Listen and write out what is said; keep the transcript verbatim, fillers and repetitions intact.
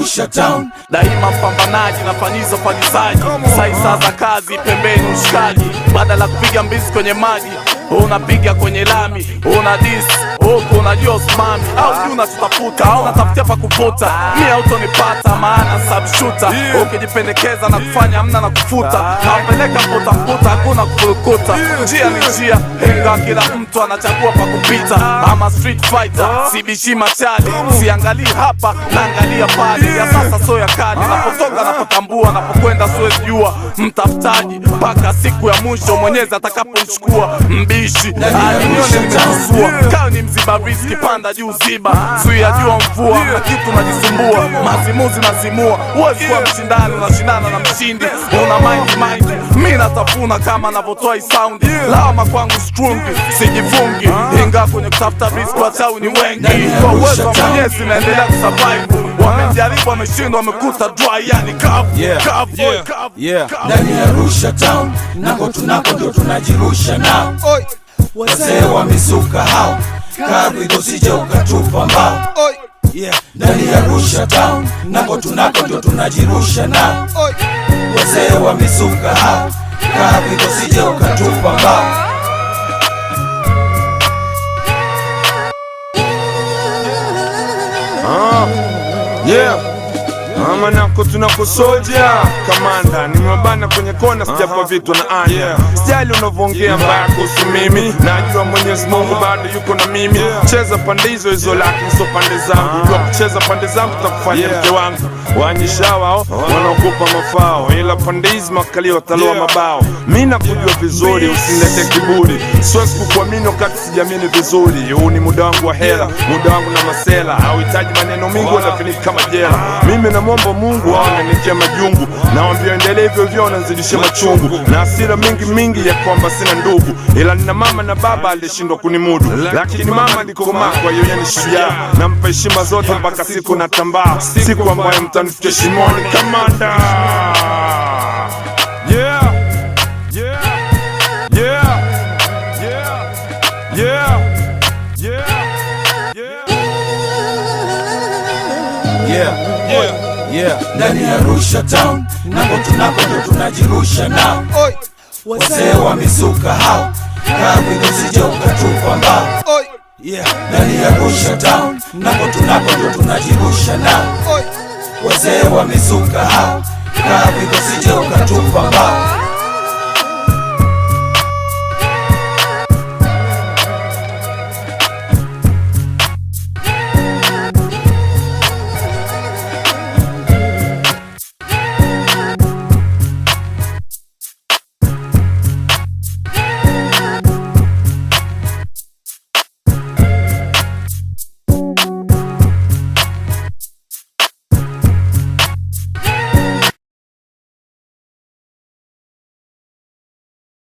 Arusha Town. Daima mpambanaji na fanyizo fanyizaji, saisa za kazi pembeni ushikaji. Badala kupiga mbizi kwenye maji, unapiga kwenye lami. Una dis, huku unajua usimami. Au juu unatutafuta, au unatafutia pa kuvuta. Mi autonipata maana subshooter. Ukijipendekeza na kufanya hamna na kufuta. Nawapeleka mputa mputa, hakuna kufurukuta. Njia ni njia, henga kila mtu anachagua pa kupita. Ama street fighter, sibishi machali. Siangalii hapa, naangalia pale. Ya sasa so ya kadi, napotoka napotambua. Napokwenda suwezi jua, mtafutaji mpaka siku ya mwisho mwenyezi atakapochukua. Mbishi, alinione nimezuzua. Kao ni mziba riski, panda juu ziba. Sui ya jua mvua, na kitu najisumbua. Mazimuzi nazimua, uwezi kuwa mshindani. Unashindana na mshindi, una mind mind. Mi natafuna kama navotoa isaundi. Lawama kwangu strungi, sijifungi. Inga kwenye kutafuta riski, wachau ni wengi. Kwa uwezo wa mwenyezi naendelea kusurvive. Wamejaribu, wameshindwa, wamekuta dry. Yani kavu, kavu, kavu. Ndani ya Arusha Town, nako tunako ndio tunajirusha nao. Wazee wamesuka hao, karibu usije ukatupa mbao. Ndani ya Arusha Town, nako tunako ndio tunajirusha nao. Wazee wamesuka hao, karibu usije ukatupa mbao. Yeah, mama nako tunako soja kamanda, nimebana kwenye kona sijapa vitu na anya. Yeah. Style unavongea mbaya kuhusu mimi, najua Mwenyezi Mungu bado yuko na mimi. Yeah. Cheza pande hizo hizo lakini so pande zangu. Jua kucheza pande zangu takufanya mke wangu. Wanyisha wao wanaokupa mafao, ila pande hizi makali wataloa mabao. Mimi nakujua vizuri, usinilete kiburi. Siwezi kukuamini wakati sijamini vizuri. Huu ni muda wangu wa hela, muda wangu na masela. Hauhitaji maneno mingi wala finiki kama jela. Mimi namwomba Mungu aone nikia majungu, naambia endelee hivyo hivyo nazidisha machungu. Na hasira mingi mingi ya kwamba sina ndugu, ila nina mama na baba alishindwa kunimudu. Lakini mama alikoma, kwa hiyo yeye ni shujaa. Nampa heshima zote mpaka siku natambaa, siku ambayo mtanifikia shimoni kamanda. Yeah, yeah, yeah, yeah, yeah, yeah, yeah, yeah, yeah. Ndani ya Arusha Town, nako tunako ndio tunajirusha nao. Wazee wamesuka hao, karibu usije ukatupa mbao. Ndani ya Arusha Town, nako tunako ndio tunajirusha nao. Wazee wamesuka hao, karibu usije ukatupa mbao.